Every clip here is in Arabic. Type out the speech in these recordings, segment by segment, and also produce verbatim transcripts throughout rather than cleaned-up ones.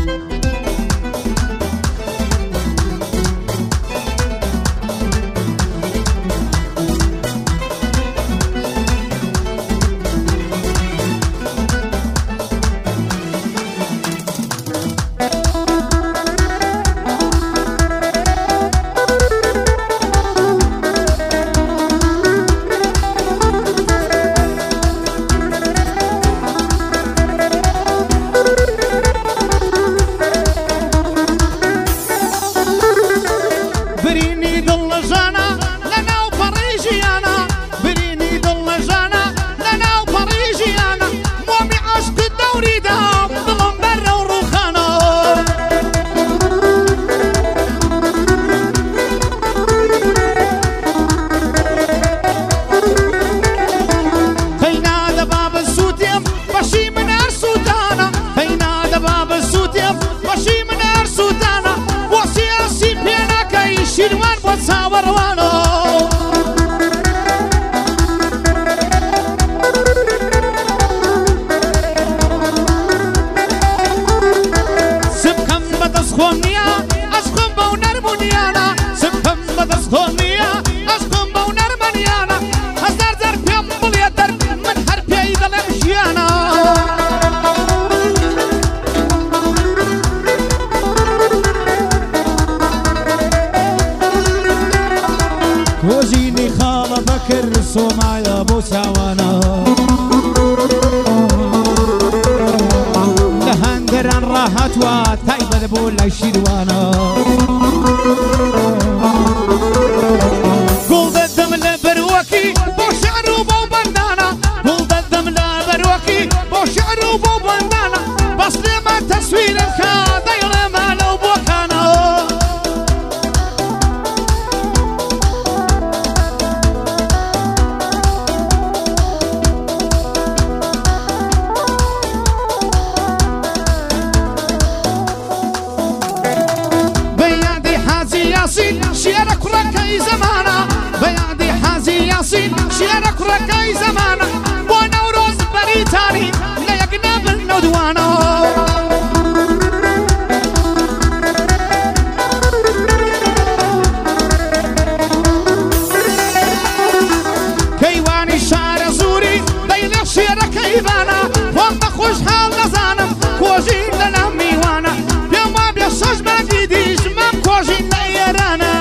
وجيني خالة بكر صومايا بو ساوانا لهندران راحت وتايبة بو لشيروانا قول الدم لبروكي بو شعر وبو بندانا قول الدم لبروكي بو شعر وبو بندانا بس لما تصوير الكاد يلما لو بوكانا شيرك ركاي زمانا بيادي حازي ياسين شيرك ركاي زمانا وانا وروز بريتاني لا يقنب الندوانا كيواني شعر زوري بين شيرك ايبانا وما خوش حال نزانم كوجين لنا ميوانا بيوما بيشاش باقيديش ما كوجين لأيرانا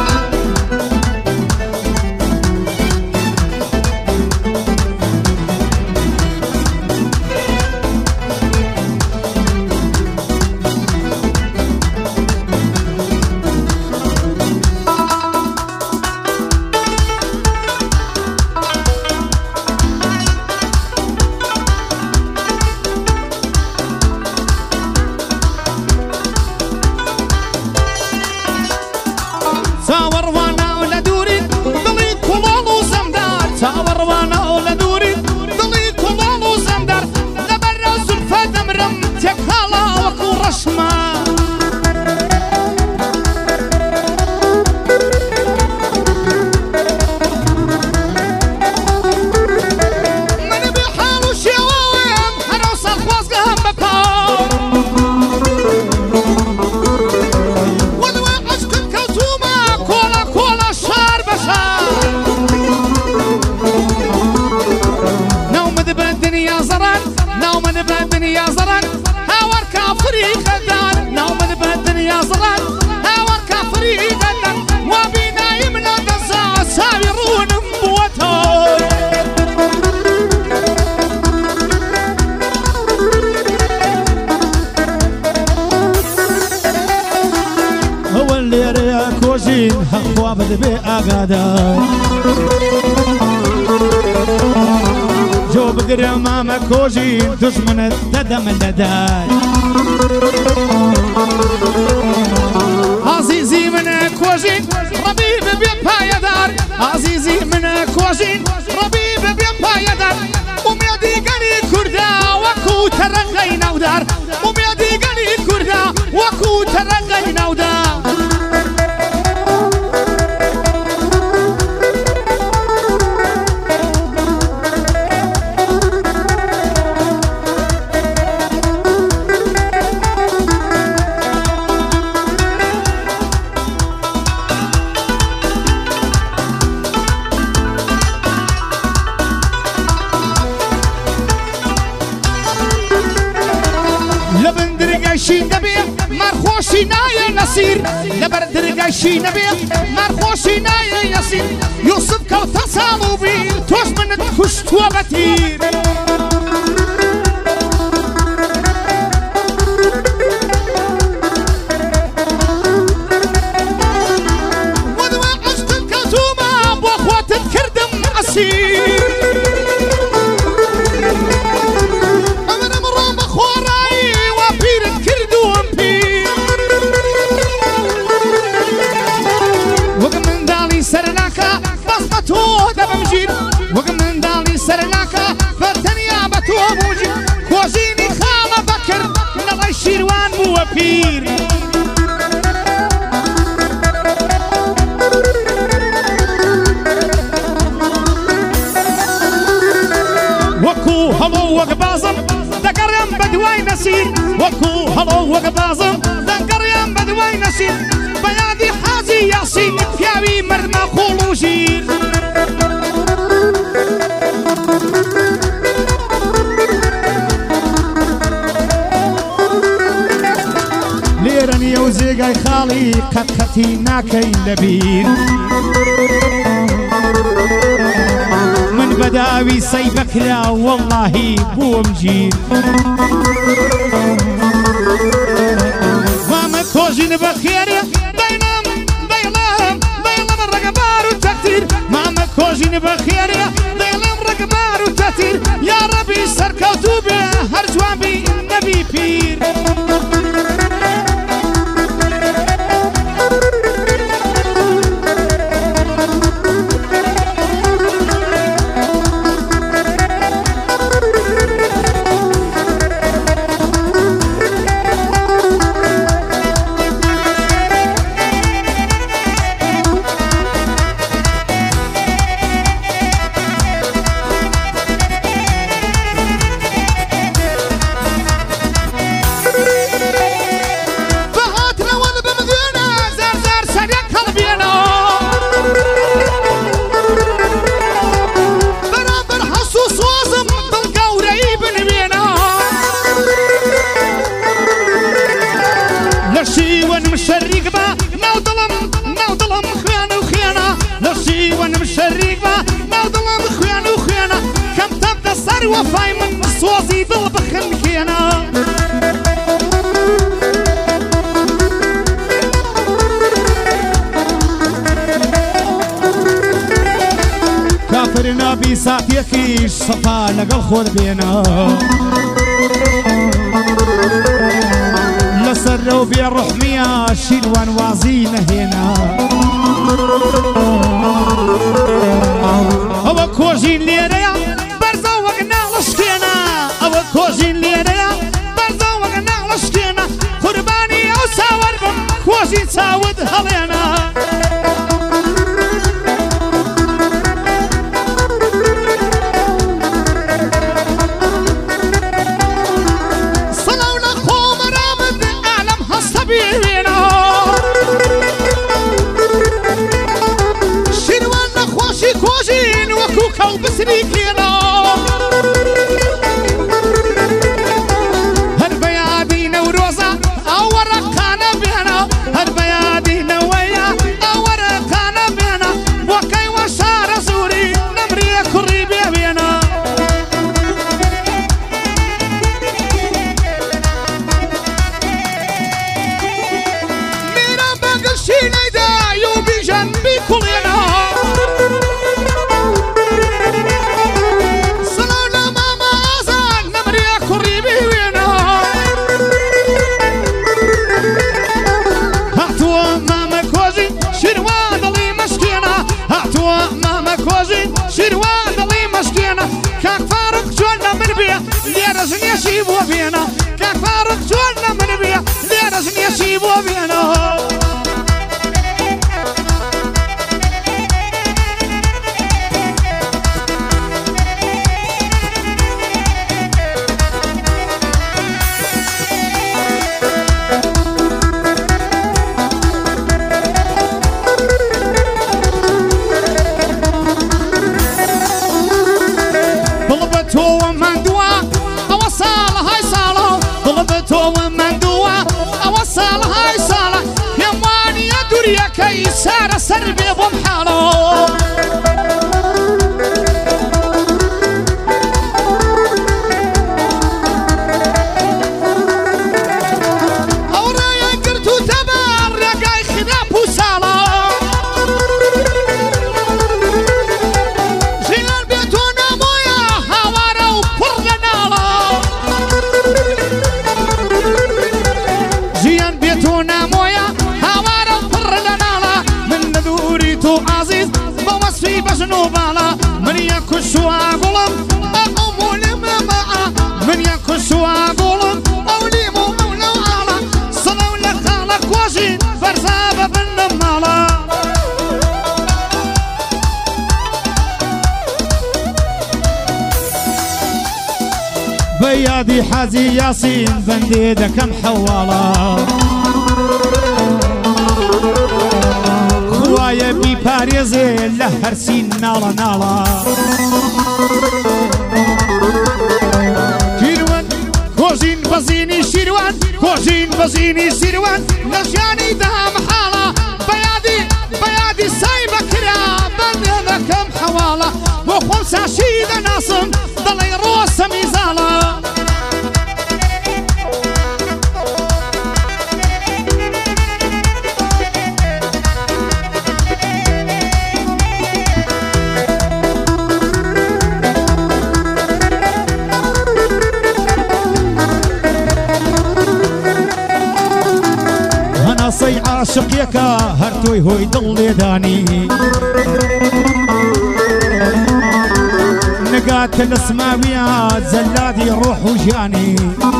صور وانا ولا دوري ضليت كلال وزمدار صور وانا ولا دوري ضليت كلال وزمدار لبرا زلفة دمرم تكالا وكو رشما من بالحال وشيوان هروس الخواص قهم بكار نوم الدنيا زرن هاور كافري غدار نوم الدنيا زرن هاور كافري غدار وبينا يمنا دزا سايرون بوتو هو اللي رياك وجين هخوا بدبي اغادا جو بقري امامك كوجين دشمن التدم اللداي عزيزي منك وجين ربيب بيبها يدار عزيزي منك وجين ربيب بيبها يدار وميدي قلي كردا وكو ترغينا ودار وميدي قلي كردا وكو ترغينا ودار درگایشی نبی مرخوشی نای نصیر لبر درگایشی نبی مرخوشی نای نصیر یوسف کوتا سالو بیر توش منت کشت و بتیر ودوا عشت كوتوما بو اخوات كردم اسير وقم من دالي سرناكا فتنيا بتو موجي كوزيني خالة بكر نضي شيروان بو بير وكو هلو وقبازم دقريم بدواي نسير وكو هلو وقبازم دقريم بدواي نسير بيادي حازي ياسين فياوي مرمى خولو جير ليرني وزيقاي خالي قد خطي ناكي لبين من بداوي سيبك لا والله بو مجير وما كوجين بخير بينام بيلام بيلام الرقبار والتكتير ماما كوجين بخير بيلام رقبار والتكتير يا ربي سركوتو به هرجوان بي النبي بير وفاي من صوزي ذو بخن كينا كافرنا بيساتيكيش صفا لقل خود بينا لسروا بيا الرحمية شيلوان وازينا هنا هو كوجين ليريا كوزين ليريا برزو وقنا لشكينا قرباني او ساور بم كوزين ساود هلينا صلونا خوم رامد اعلم هستبينا شيروان خوشي كوزين وكوكو بسريكينا يسيبوا بينا كفارق جوانا من بيا ليرز يسيبوا بينا طلبته ومن دوا وصال هاي صاله طلبته ومن دوا بريكي سار سربي بمحالو من يكسوا قلم أقوم لما معه من يكسوا قلم أولي مو أولو على صلوا لك خالق وزين فرزابة بالنمالة بيادي حازي ياسين بنديدة كم حوالة خوايا بي باريزي لهرسين نالا نالا شيروان كوزين بزيني شيروان كوزين بزيني شيروان نشاني دام حالة بيادي بيادي سايبة كرا بنديدة كم حوالة وخمسة شيدة ناصم ضلي روس ميزالة صي عاشق يكا هرتوي هوي ضل داني نقات الاسماويات زلادي روح وجاني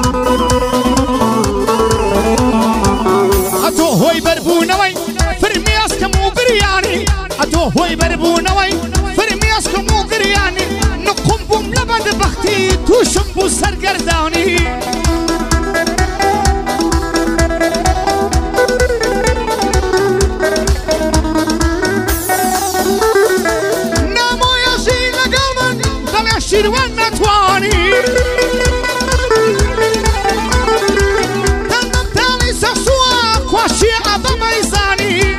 اتو هوي بربونوي فرمي اسكمو برياني اتو هوي بربونوي فرمي اسكمو قرياني نقوم بوم لبد بختي توشم بو سرقرداني شيروان نتواني تنم تالي سسواك وشيعة بميزاني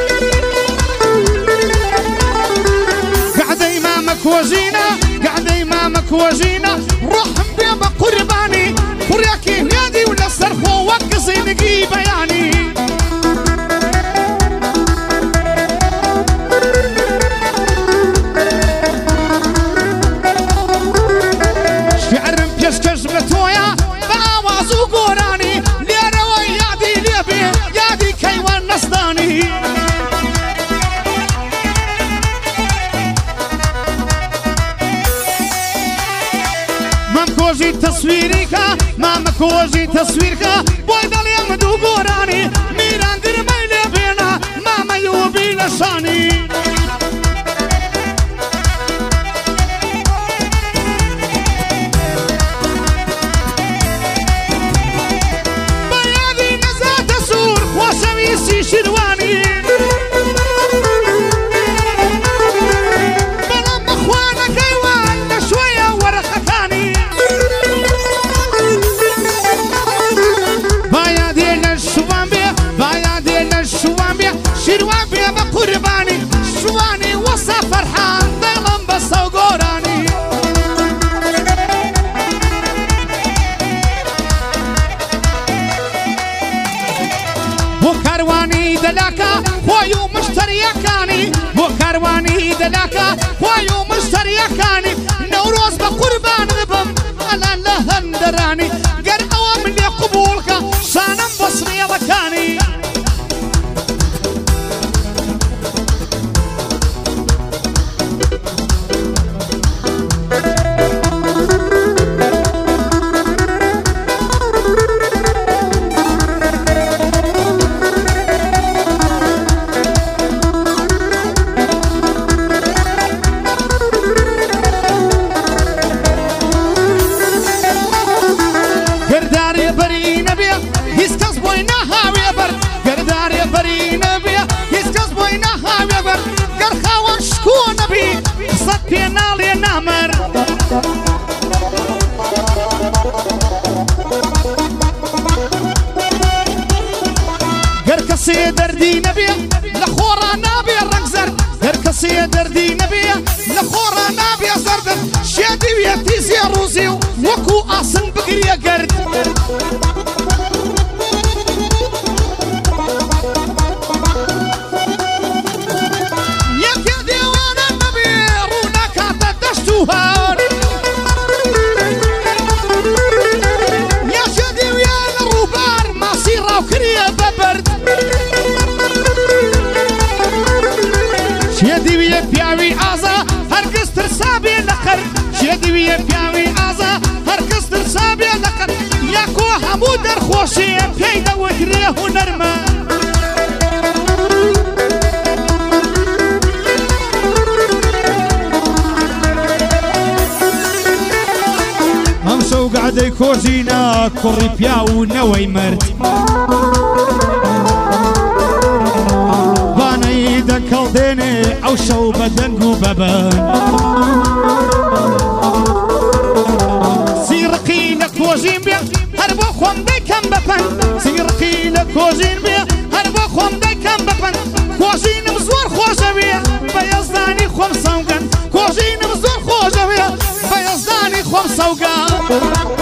قاعد امامك وزينة قاعد امامك وزينة روح بيبا قرباني قرياكي يادي ولا صرخو وقصي نقي بياني كجمتويا بآواز وقوراني ليرا ويادي ليبي يادي كيوان نصداني مامكوجي تصويرك مامكوجي تصويرك بويدال يمدو قوراني ميران درمي لبينا ماما يوبي لشاني شيرواني بلام اخوانا كيوان شوية ورخكاني بايا ديال الشوان بيه بايا ديال الشوان بيه شيروان بيه بقرباني شواني وصا فرحان ضيلم بصا وقوراني وكرواني دلاكا خويو مشتريكاني وكرواني دلاكا خويو مشتريكاني نوروز بقربان غبم على لهندراني قر اوام اللي قبولك شانم بصري وكاني کسی دردی نبیه لخورا نبیه رنگ زرد هر کسی دردی نبیه لخورا نبیه زرد شیدی ویتیزی روزی وکو آسن بگریه گرد یکی دیوانه نبیه رو نکات دشتو هار یکی دیوان رو بار ماسی راو کریه ببرد شیدی وی پیاوی آزا هرگز ترسابی لقر شیدی وی پیاوی آزا هرگز ترسابی لقر یکو همو در خوشی پیدا وکری هنرمند هم شو قعدي كوزينا كوري بياو نوي مرد باني دكال ديني او شو بدنقو ببان سيرقينا كوزين بيا هربو خوام دي كم ببن سيرقينا كوزين بيا هربو خوام دي كم ببن كوزين مزور خوشة بيا بيزداني خوام سوقن كوزين مزور خوشة بيا بيزداني خوام سوقن